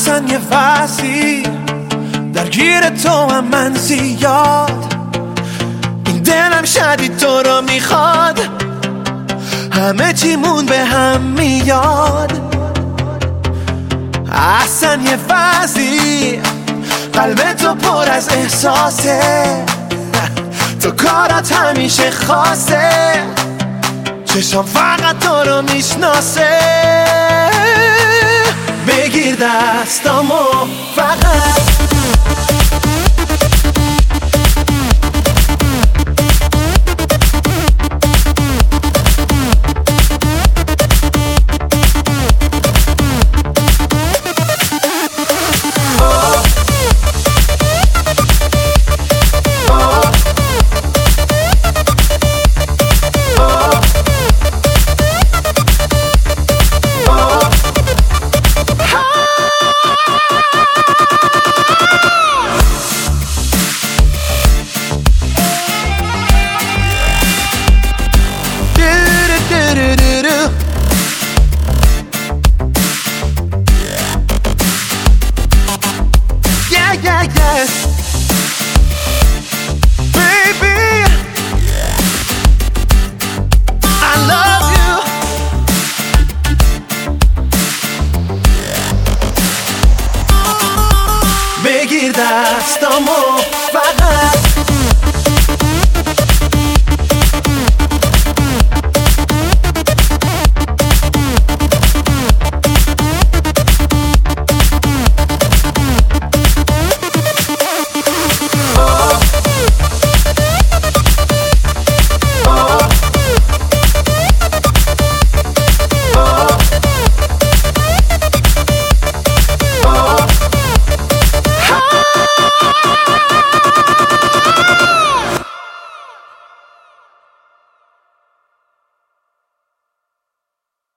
اصلا یه وضعی درگیر تو هم من زیاد، این دلم شدید تو رو میخواد، همه چیمون به هم میاد. اصلا یه وضعی قلب تو پر از احساسه، تو کارات همیشه خاصه، چشم فقط تو رو میشناسه. بگیر دستامو فقط